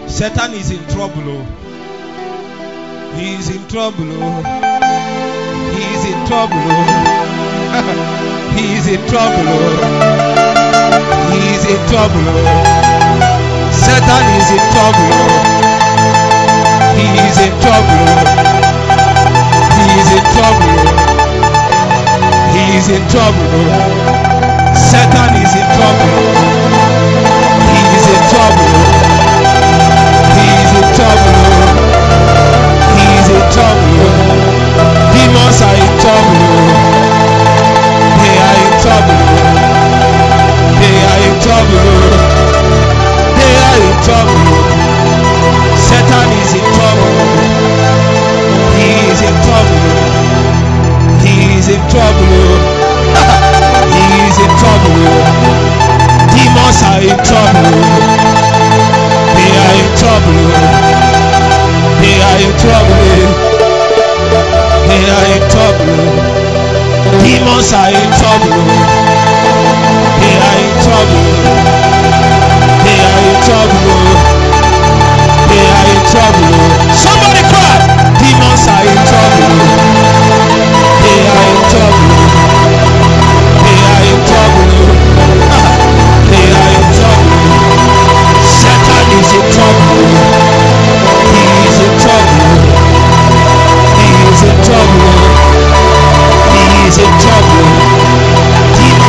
Satan is in trouble. Oh. He is in trouble. Oh. He is in trouble. Oh. He is in trouble. Oh. He is in trouble. Oh. Satan is in trouble. Oh. He is in trouble. Oh. He is in trouble. Oh. He is in trouble. Oh. Satan is in trouble. Oh. He is in trouble. Oh. He is in trouble. He is in trouble. Demons are in trouble. They are in trouble. They are in trouble. They are in trouble. Satan is in trouble. He is in trouble. He is in trouble. He is in trouble. Demons are in trouble. They are in trouble. They are in trouble. They are in trouble. Demons are in trouble. They are in trouble. They are in trouble. They are in trouble. Somebody cry. Demons are in trouble. They are in trouble. They are in trouble. They are in trouble. Satan is in trouble. He is in trouble. He is in trouble. He is in trouble.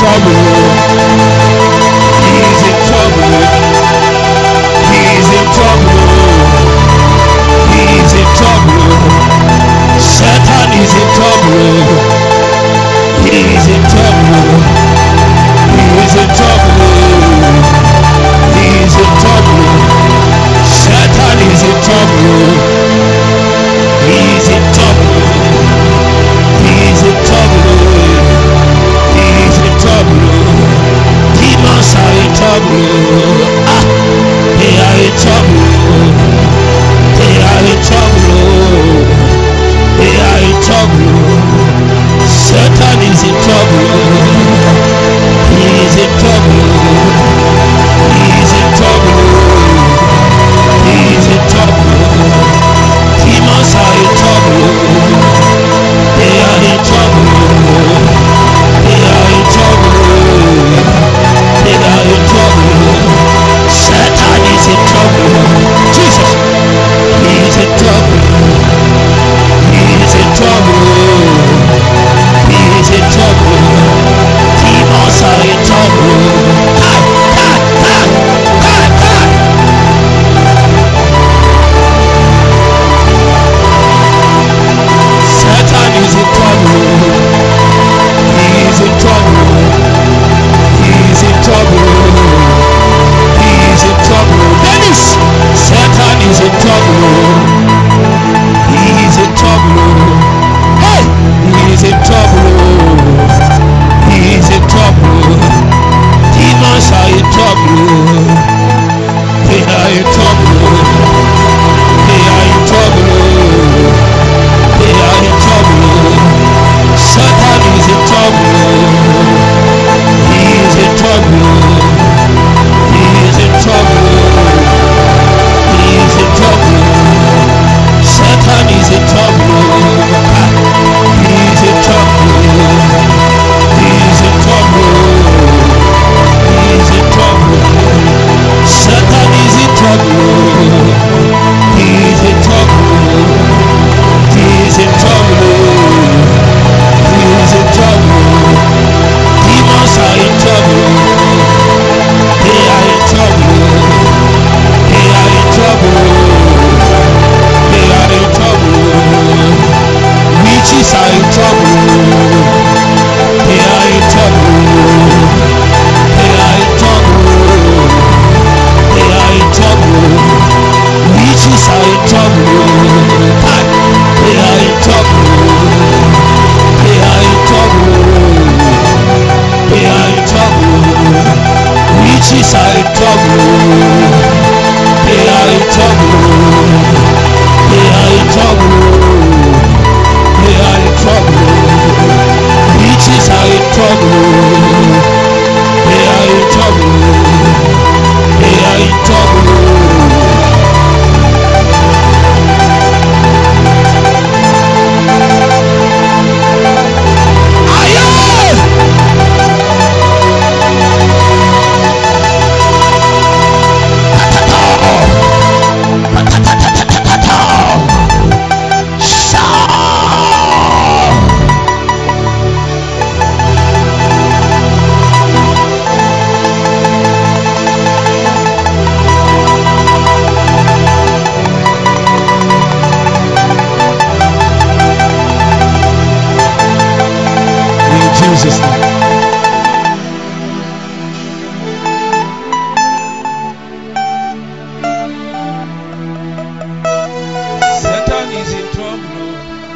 trouble. He's in trouble. He's in trouble. He's in trouble. Satan is in trouble. He's in trouble. He's in trouble. He's in trouble. Satan is in trouble. He's in trouble. He's in trouble. He's in trouble. Demons are in trouble. They are in trouble. They are in trouble. They are in trouble. Satan is in trouble. He is in trouble. He is in trouble. He is in trouble. Demons are in trouble. They are in trouble. They are in trouble. They are in trouble. Satan is in trouble. Jesus. He is in trouble. He is in trouble. He is in trouble. Demons are in trouble. Satan is in trouble. He is in trouble. He is in trouble. He is in trouble. Dennis! Satan is in trouble. He is in trouble. Hey! He is in trouble. He is in trouble. Demons are in trouble. They are in trouble. They are in trouble. They are in trouble. Satan is in trouble. He is in trouble. He is in trouble. He is in trouble. Satan is in trouble. He is in trouble. He is in trouble. He is in trouble. Satan is in trouble. He is in trouble. He is in trouble. He is in trouble. Demons are in trouble. They are in trouble. They are in trouble. They are in trouble. Witches are in trouble. They are in trouble. They are in trouble. They are in trouble. Witches are in trouble. They are in trouble. They are in trouble. They are in trouble. Witches are in trouble. They are in trouble. They are in trouble. They are in trouble. Witches are in trouble. They are in trouble. They are in trouble. Jesus' name. Satan is in trouble.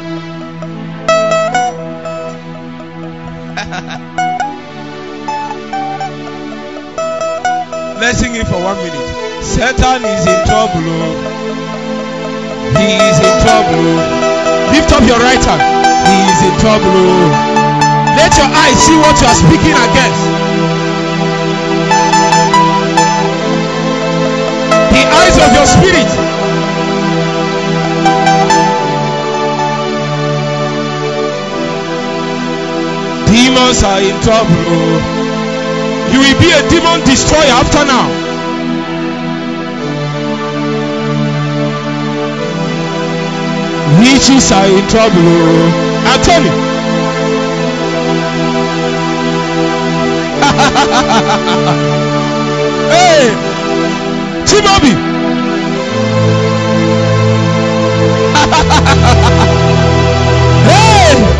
Let's sing it for 1 minute. Satan is in trouble. He is in trouble. Lift up your right hand. He is in trouble. Let your eyes see what you are speaking against. The eyes of your spirit. Demons are in trouble. You will be a demon destroyer after now. Witches are in trouble. Anthony. Hey, Chimabi. Hey.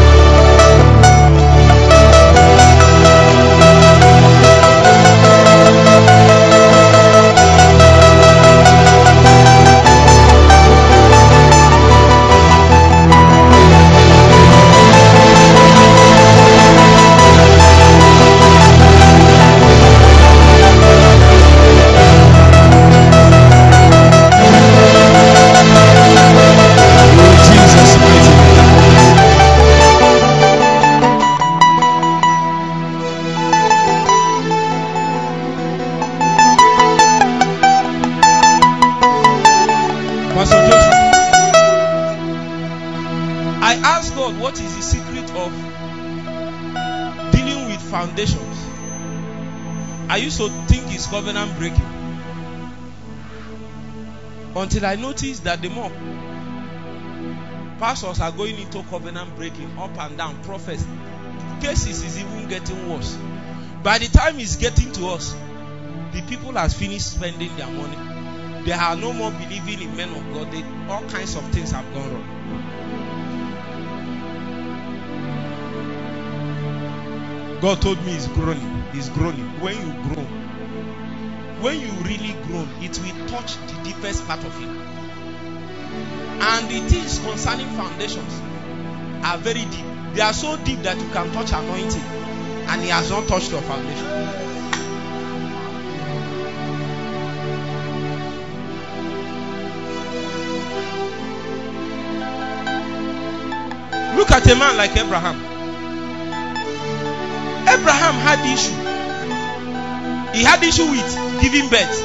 What is the secret of dealing with foundations? I used to think it's covenant breaking, until I noticed that the more pastors are going into covenant breaking up and down, prophets, cases is even getting worse. By the time it's getting to us, the people has finished spending their money. They are no more believing in men of God. All kinds of things have gone wrong. God told me it's groaning. It's groaning. When you groan, when you really groan, it will touch the deepest part of you. And the things concerning foundations are very deep. They are so deep that you can touch anointing, and he has not touched your foundation. Look at a man like Abraham. Abraham had issue. He had issue with giving birth.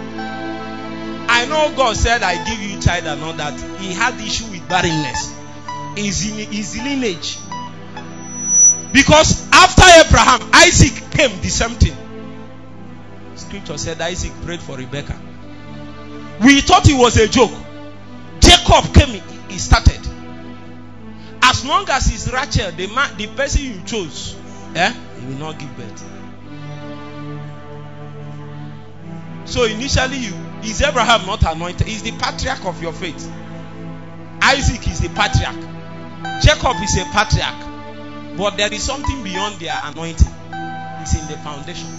I know God said, I give you child and all that. He had issue with barrenness. His lineage. Because after Abraham, Isaac came, the same thing. Scripture said Isaac prayed for Rebekah. We thought it was a joke. Jacob came, he started. As long as it's Rachel, the person you chose, he will not give birth. So initially, is Abraham not anointed? He's the patriarch of your faith. Isaac is the patriarch. Jacob is a patriarch. But there is something beyond their anointing. It's in the foundation.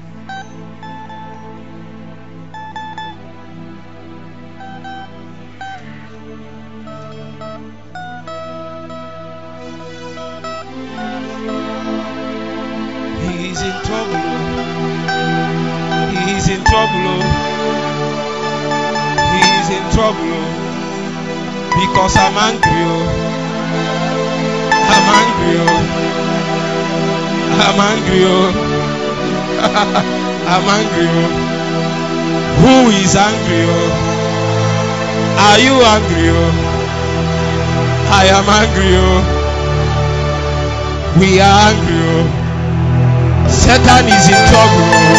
He is in trouble. He is in trouble. He is in trouble. Because I'm angry. I'm angry. I'm angry. I'm angry. Who is angry? Are you angry? I am angry. We are angry. Satan is in trouble.